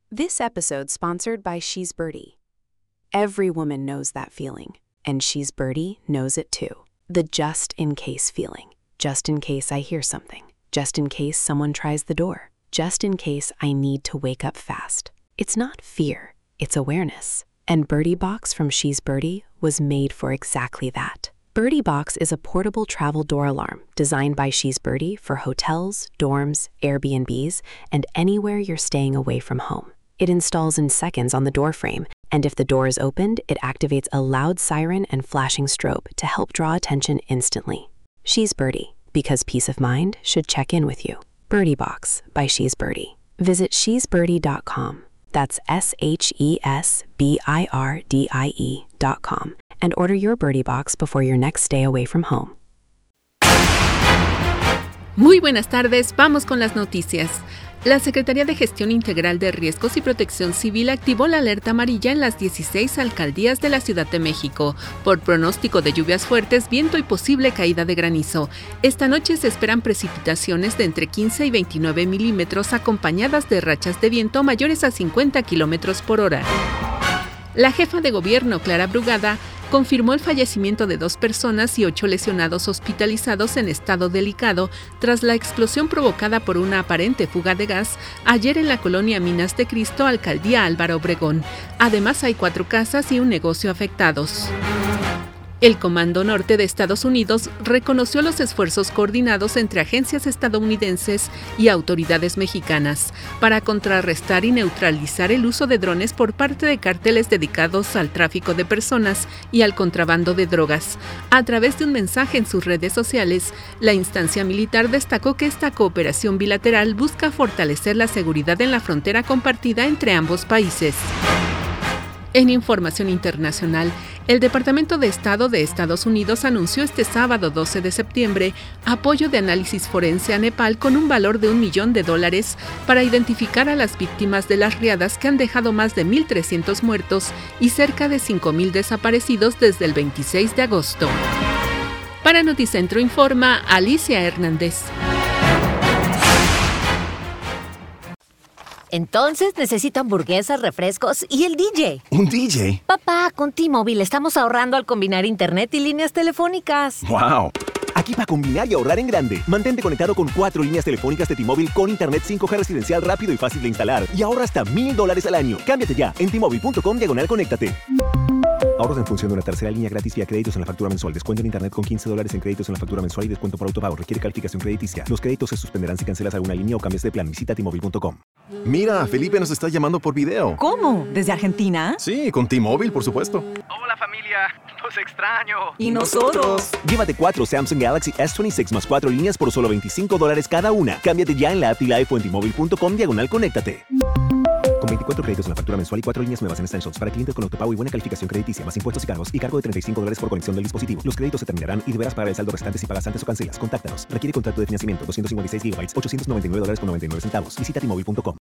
This episode sponsored by She's Birdie. Every woman knows that feeling, and She's Birdie knows it too. The just-in-case feeling. Just in case I hear something. Just in case someone tries the door. Just in case I need to wake up fast. It's not fear, it's awareness. And Birdie Box from She's Birdie was made for exactly that. Birdie Box is a portable travel door alarm designed by She's Birdie for hotels, dorms, Airbnbs, and anywhere you're staying away from home. It installs in seconds on the door frame, and if the door is opened, it activates a loud siren and flashing strobe to help draw attention instantly. She's Birdie, because peace of mind should check in with you. Birdie Box by She's Birdie. Visit shesbirdie.com. That's SHESBIRDIE.com. And order your Birdie Box before your next stay away from home. Muy buenas tardes, vamos con las noticias. La Secretaría de Gestión Integral de Riesgos y Protección Civil activó la alerta amarilla en las 16 alcaldías de la Ciudad de México por pronóstico de lluvias fuertes, viento y posible caída de granizo. Esta noche se esperan precipitaciones de entre 15 y 29 milímetros acompañadas de rachas de viento mayores a 50 kilómetros por hora. La jefa de gobierno, Clara Brugada, confirmó el fallecimiento de 2 personas y 8 lesionados hospitalizados en estado delicado tras la explosión provocada por una aparente fuga de gas ayer en la colonia Minas de Cristo, alcaldía Álvaro Obregón. Además, hay 4 casas y un negocio afectados. El Comando Norte de Estados Unidos reconoció los esfuerzos coordinados entre agencias estadounidenses y autoridades mexicanas para contrarrestar y neutralizar el uso de drones por parte de cárteles dedicados al tráfico de personas y al contrabando de drogas. A través de un mensaje en sus redes sociales, la instancia militar destacó que esta cooperación bilateral busca fortalecer la seguridad en la frontera compartida entre ambos países. En información internacional, el Departamento de Estado de Estados Unidos anunció este sábado 12 de septiembre apoyo de análisis forense a Nepal con un valor de $1 millón para identificar a las víctimas de las riadas que han dejado más de 1.300 muertos y cerca de 5.000 desaparecidos desde el 26 de agosto. Para Noticentro informa Alicia Hernández. Entonces necesito hamburguesas, refrescos y el DJ. ¿Un DJ? Papá, con T-Mobile estamos ahorrando al combinar internet y líneas telefónicas. ¡Wow! Aquí para combinar y ahorrar en grande. Mantente conectado con 4 líneas telefónicas de T-Mobile con internet 5G residencial rápido y fácil de instalar. Y ahorra hasta $1,000 al año. Cámbiate ya en T-Mobile.com/conéctate. Ahorros en función de una tercera línea gratis vía créditos en la factura mensual. Descuento en internet con $15 en créditos en la factura mensual y descuento por autopago. Requiere calificación crediticia. Los créditos se suspenderán si cancelas alguna línea o cambias de plan. Visita T-Mobile.com. Mira, Felipe nos está llamando por video. ¿Cómo? ¿Desde Argentina? Sí, con T-Mobile, por supuesto. Hola familia, los extraño. ¿Y nosotros? Llévate 4 Samsung Galaxy S26 más 4 líneas por solo $25 cada una. Cámbiate ya en la app T-Life o en T-Mobile.com/conéctate. Con 24 créditos en la factura mensual y 4 líneas nuevas en Essentials para clientes con autopago y buena calificación crediticia, más impuestos y cargos y cargo de $35 por conexión del dispositivo. Los créditos se terminarán y deberás pagar el saldo restante si pagas antes o cancelas. Contáctanos. Requiere contrato de financiamiento 256 GB, $899.99. Visita T-Mobile.com.